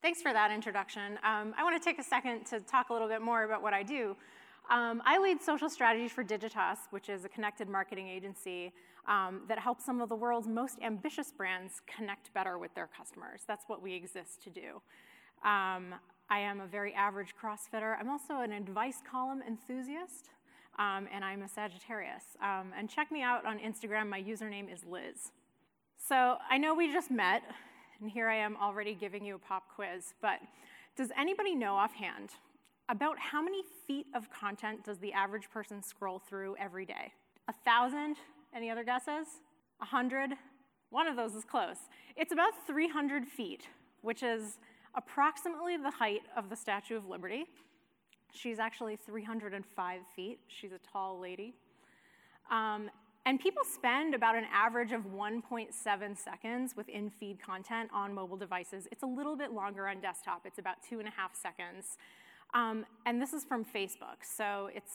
Thanks for that introduction. I want to take a second to talk a little bit more about what I do. I lead social strategy for Digitas, which is a connected marketing agency that helps some of the world's most ambitious brands connect better with their customers. That's what we exist to do. I am a very average CrossFitter. I'm also an advice column enthusiast, and I'm a Sagittarius. And check me out on Instagram. My username is Liz. So I know we just met, and here I am already giving you a pop quiz, but does anybody know offhand about how many feet of content does the average person scroll through every day? 1,000? Any other guesses? 100? One of those is close. It's about 300 feet, which is approximately the height of the Statue of Liberty. She's actually 305 feet. She's a tall lady. And people spend about an average of 1.7 seconds with in-feed content on mobile devices. It's a little bit longer on desktop. It's about 2.5 seconds. And this is from Facebook. So it's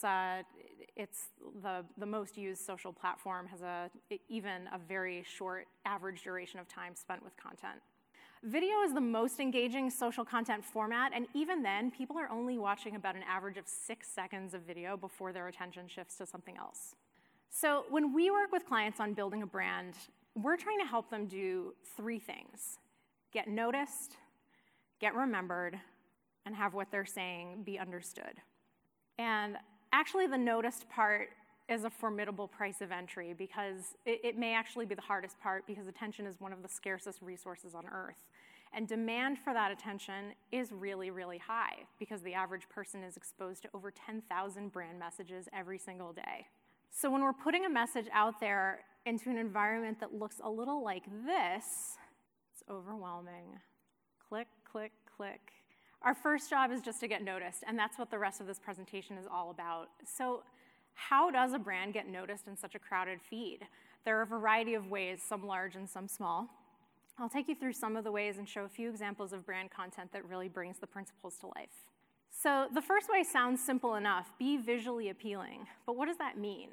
the most used social platform, has even a very short average duration of time spent with content. Video is the most engaging social content format, and even then, people are only watching about an average of 6 seconds of video before their attention shifts to something else. So when we work with clients on building a brand, we're trying to help them do 3 things: get noticed, get remembered, and have what they're saying be understood. And actually, the noticed part is a formidable price of entry because it may actually be the hardest part because attention is one of the scarcest resources on earth. And demand for that attention is really, really high because the average person is exposed to over 10,000 brand messages every single day. So when we're putting a message out there into an environment that looks a little like this, it's overwhelming. Click, click, click. Our first job is just to get noticed, and that's what the rest of this presentation is all about. So how does a brand get noticed in such a crowded feed? There are a variety of ways, some large and some small. I'll take you through some of the ways and show a few examples of brand content that really brings the principles to life. So the first way sounds simple enough: be visually appealing. But what does that mean?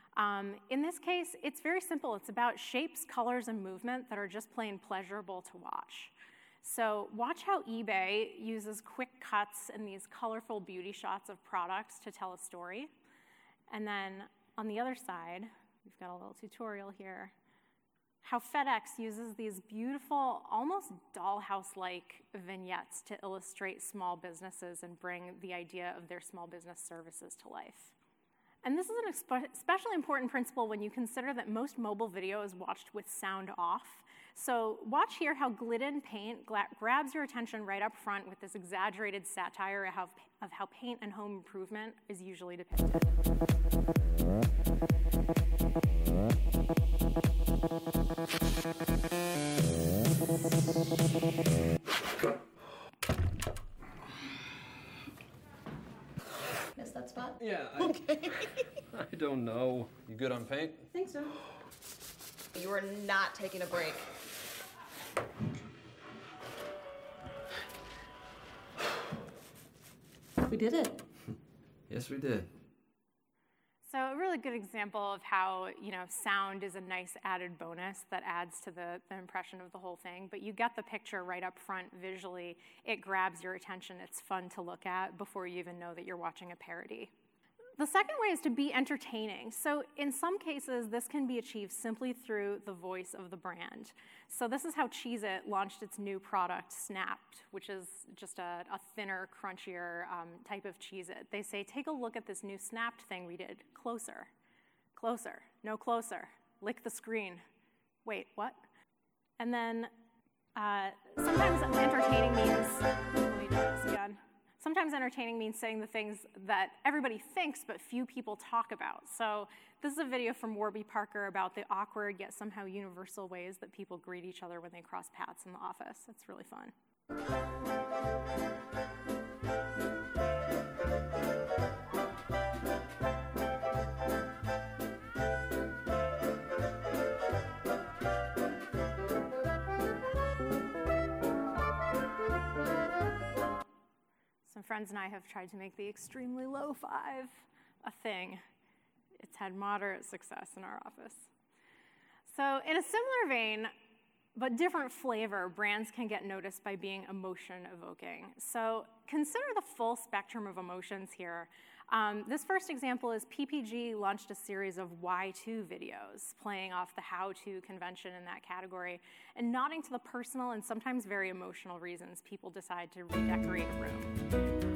In this case, it's very simple. It's about shapes, colors, and movement that are just plain pleasurable to watch. So watch how eBay uses quick cuts and these colorful beauty shots of products to tell a story. And then on the other side, we've got a little tutorial here, how FedEx uses these beautiful, almost dollhouse-like vignettes to illustrate small businesses and bring the idea of their small business services to life. And this is an especially important principle when you consider that most mobile video is watched with sound off. So watch here how Glidden Paint grabs your attention right up front with this exaggerated satire of how paint and home improvement is usually depicted. Miss that spot? Yeah. Okay. I don't know. You good on paint? I think so. You are not taking a break. We did it. Yes, we did. So a really good example of how, sound is a nice added bonus that adds to the impression of the whole thing, but you get the picture right up front visually. It grabs your attention. It's fun to look at before you even know that you're watching a parody. The second way is to be entertaining. So in some cases, this can be achieved simply through the voice of the brand. So this is how Cheez-It launched its new product, Snapped, which is just a thinner, crunchier type of Cheez-It. They say, take a look at this new Snapped thing we did. Closer, closer, no closer, lick the screen. Wait, what? And then sometimes entertaining means, let me do this again. Sometimes entertaining means saying the things that everybody thinks but few people talk about. So this is a video from Warby Parker about the awkward yet somehow universal ways that people greet each other when they cross paths in the office. It's really fun. Some friends and I have tried to make the extremely low 5 a thing. It's had moderate success in our office. So in a similar vein, But different flavor, brands can get noticed by being emotion-evoking. So consider the full spectrum of emotions here. This first example is PPG launched a series of why-to videos, playing off the how-to convention in that category, and nodding to the personal and sometimes very emotional reasons people decide to redecorate a room.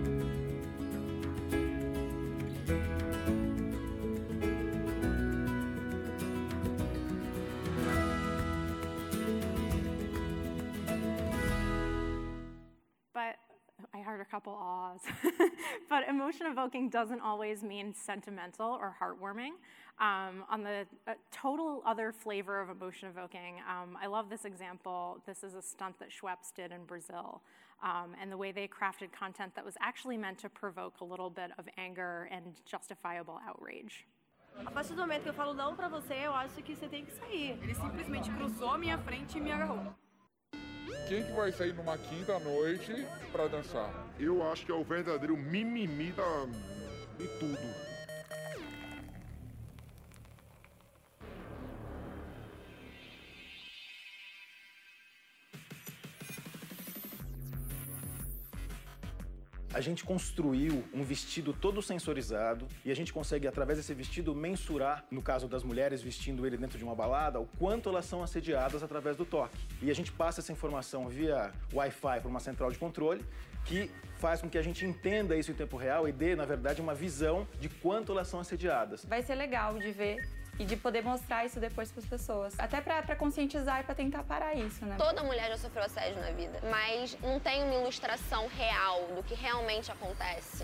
But I heard a couple ahs. But emotion-evoking doesn't always mean sentimental or heartwarming. On the total other flavor of emotion-evoking, I love this example. This is a stunt that Schweppes did in Brazil, and the way they crafted content that was actually meant to provoke a little bit of anger and justifiable outrage. A partir do momento que eu falo não pra você, eu acho que você tem que sair. Ele simplesmente cruzou a minha frente e me agarrou. Quem que vai sair numa quinta-noite para dançar? Eu acho que é o verdadeiro mimimi de tudo. A gente construiu um vestido todo sensorizado e a gente consegue, através desse vestido, mensurar, no caso das mulheres vestindo ele dentro de uma balada, o quanto elas são assediadas através do toque. E a gente passa essa informação via Wi-Fi para uma central de controle, que faz com que a gente entenda isso em tempo real e dê, na verdade, uma visão de quanto elas são assediadas. Vai ser legal de ver e de poder mostrar isso depois para as pessoas. Até para conscientizar e para tentar parar isso, né? Toda mulher já sofreu assédio na vida, mas não tem uma ilustração real do que realmente acontece.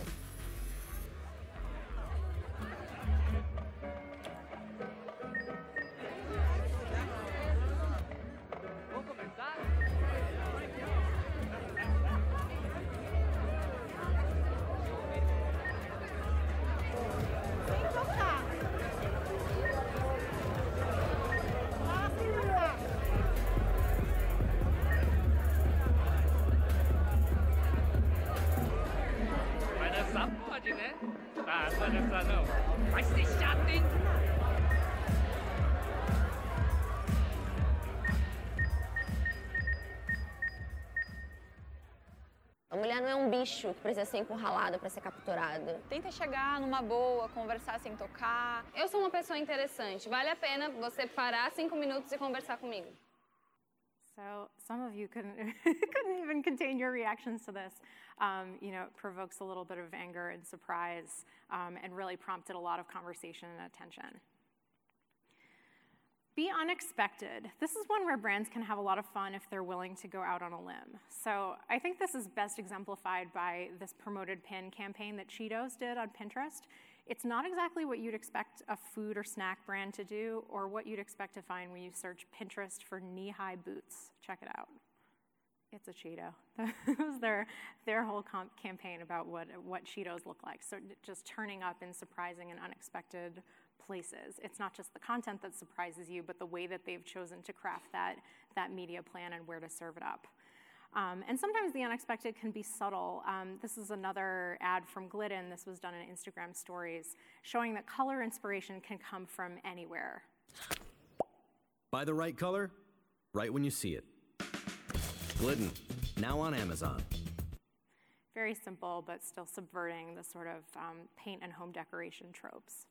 Vamos começar? Vai dançar pode, né? Tá, não vai dançar não. Vai ser chato, hein? A mulher não é um bicho que precisa ser encurralada para ser capturada. Tenta chegar numa boa, conversar sem tocar. Eu sou uma pessoa interessante. Vale a pena você parar 5 minutos e conversar comigo. So some of you couldn't even contain your reactions to this. It provokes a little bit of anger and surprise, and really prompted a lot of conversation and attention. Be unexpected. This is one where brands can have a lot of fun if they're willing to go out on a limb. So I think this is best exemplified by this promoted pin campaign that Cheetos did on Pinterest. It's not exactly what you'd expect a food or snack brand to do or what you'd expect to find when you search Pinterest for knee-high boots. Check it out. It's a Cheeto. That was their whole campaign about what Cheetos look like. So just turning up in surprising and unexpected places. It's not just the content that surprises you, but the way that they've chosen to craft that media plan and where to serve it up. And sometimes the unexpected can be subtle. This is another ad from Glidden. This was done in Instagram stories, showing that color inspiration can come from anywhere. Buy the right color, right when you see it. Glidden, now on Amazon. Very simple, but still subverting the sort of paint and home decoration tropes.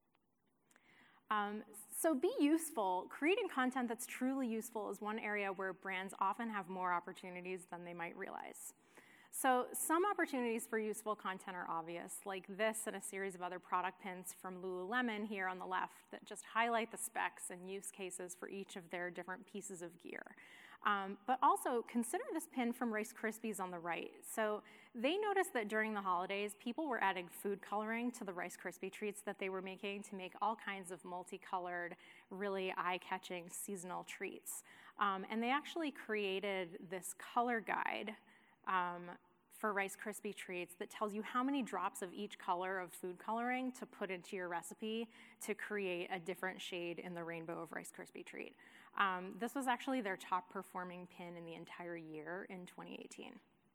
So be useful. Creating content that's truly useful is one area where brands often have more opportunities than they might realize. So some opportunities for useful content are obvious, like this and a series of other product pins from Lululemon here on the left that just highlight the specs and use cases for each of their different pieces of gear. But also consider this pin from Rice Krispies on the right. So they noticed that during the holidays, people were adding food coloring to the Rice Krispie treats that they were making to make all kinds of multicolored, really eye-catching seasonal treats. And they actually created this color guide for Rice Krispie treats that tells you how many drops of each color of food coloring to put into your recipe to create a different shade in the rainbow of Rice Krispie treat. This was actually their top performing pin in the entire year in 2018.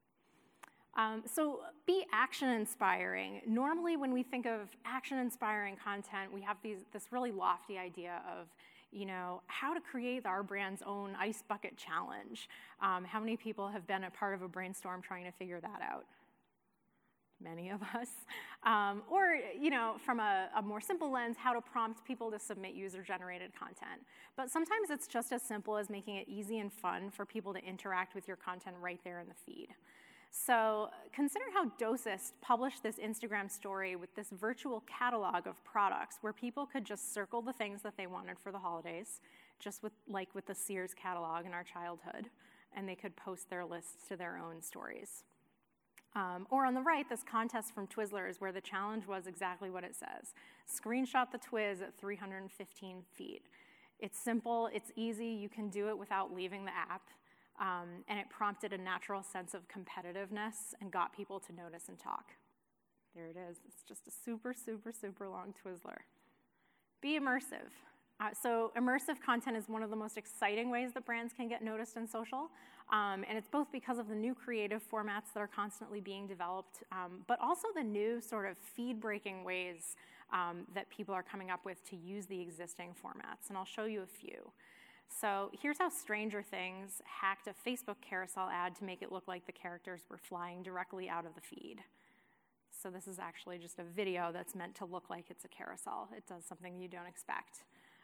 So be action inspiring. Normally when we think of action inspiring content, we have this really lofty idea of how to create our brand's own ice bucket challenge. How many people have been a part of a brainstorm trying to figure that out? Many of us. Or, from a more simple lens, how to prompt people to submit user-generated content. But sometimes it's just as simple as making it easy and fun for people to interact with your content right there in the feed. So consider how Dosist published this Instagram story with this virtual catalog of products where people could just circle the things that they wanted for the holidays, just like with the Sears catalog in our childhood, and they could post their lists to their own stories. Or on the right, this contest from Twizzlers where the challenge was exactly what it says. Screenshot the Twiz at 315 feet. It's simple, it's easy, you can do it without leaving the app. And it prompted a natural sense of competitiveness and got people to notice and talk. There it is. It's just a super, super, super long Twizzler. Be immersive. So immersive content is one of the most exciting ways that brands can get noticed in social. And it's both because of the new creative formats that are constantly being developed, but also the new sort of feed-breaking ways that people are coming up with to use the existing formats. And I'll show you a few. So here's how Stranger Things hacked a Facebook carousel ad to make it look like the characters were flying directly out of the feed. So this is actually just a video that's meant to look like it's a carousel. It does something you don't expect.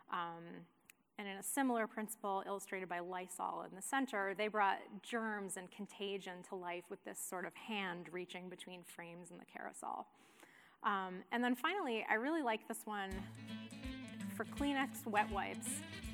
And in a similar principle illustrated by Lysol in the center, they brought germs and contagion to life with this sort of hand reaching between frames in the carousel. And then finally, I really like this one for Kleenex wet wipes.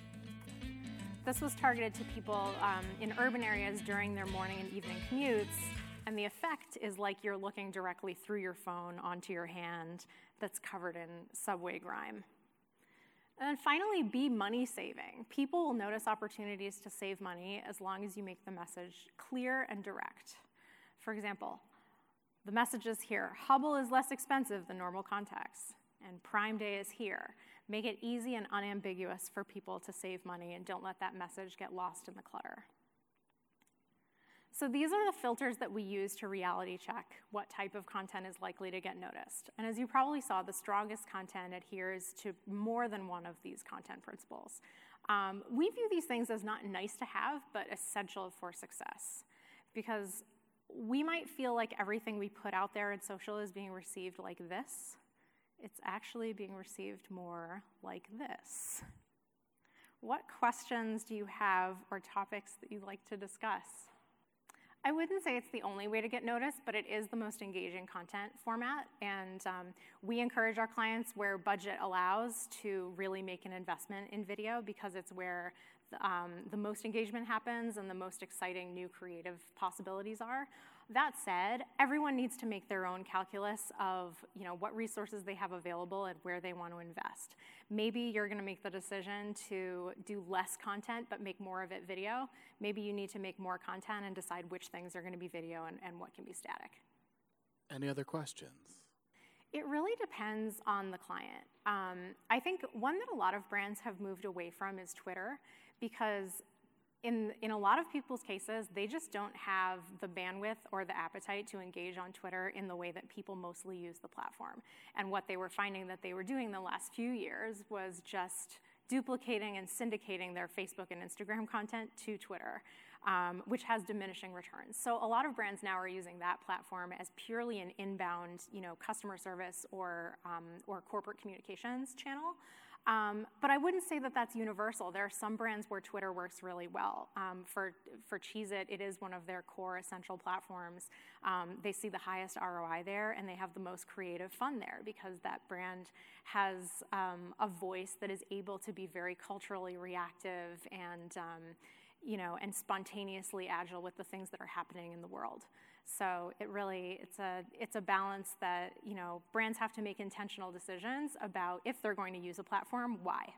This was targeted to people in urban areas during their morning and evening commutes, and the effect is like you're looking directly through your phone onto your hand that's covered in subway grime. And then finally, be money-saving. People will notice opportunities to save money as long as you make the message clear and direct. For example, the message is here, Hubble is less expensive than normal contacts, and Prime Day is here. Make it easy and unambiguous for people to save money, and don't let that message get lost in the clutter. So these are the filters that we use to reality check what type of content is likely to get noticed. And as you probably saw, the strongest content adheres to more than one of these content principles. We view these things as not nice to have, but essential for success. Because we might feel like everything we put out there in social is being received like this. It's actually being received more like this. What questions do you have or topics that you'd like to discuss? I wouldn't say it's the only way to get noticed, but it is the most engaging content format. And we encourage our clients where budget allows to really make an investment in video because it's where the most engagement happens and the most exciting new creative possibilities are. That said, everyone needs to make their own calculus of what resources they have available and where they want to invest. Maybe you're going to make the decision to do less content but make more of it video. Maybe you need to make more content and decide which things are going to be video and what can be static. Any other questions? It really depends on the client. I think one that a lot of brands have moved away from is Twitter because in a lot of people's cases, they just don't have the bandwidth or the appetite to engage on Twitter in the way that people mostly use the platform. And what they were finding that they were doing the last few years was just duplicating and syndicating their Facebook and Instagram content to Twitter, which has diminishing returns. So a lot of brands now are using that platform as purely an inbound, customer service or corporate communications channel. But I wouldn't say that that's universal. There are some brands where Twitter works really well. For Cheez-It, it is one of their core essential platforms. They see the highest ROI there, and they have the most creative fun there because that brand has a voice that is able to be very culturally reactive and spontaneously agile with the things that are happening in the world. So it's a balance that brands have to make intentional decisions about if they're going to use a platform, why.